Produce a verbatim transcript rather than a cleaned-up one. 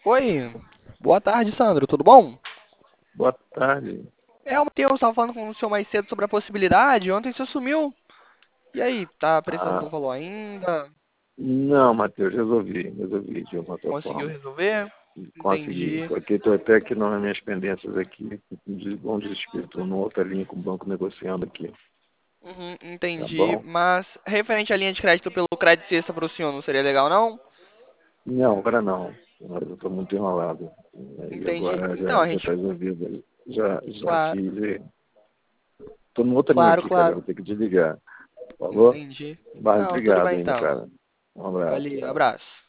Oi, boa tarde, Sandro, tudo bom? Boa tarde. É, o Matheus estava falando com o senhor mais cedo sobre a possibilidade. Ontem o senhor sumiu. E aí, tá precisando Ah, do valor ainda? não, Matheus, resolvi, resolvi de uma outra Conseguiu forma. resolver? Consegui. Entendi. Tô aqui, tô até aqui nas minhas pendências aqui, de bom desespero. Estou numa outra linha com o banco negociando aqui. Uhum, Tá entendi. bom? Mas referente à linha de crédito pelo crédito sexta para o senhor, não seria legal, não? Não, agora não. Agora eu estou muito enrolado. E Entendi. agora Então, já a já está gente. resolvido. Já, já Claro, fiz. Estou numa outra linha claro, aqui, cara. claro. Vou ter que desligar. Falou? Entendi. Mas Não, tudo obrigado bem ainda, então. cara. Um abraço. Valeu, Tchau. abraço.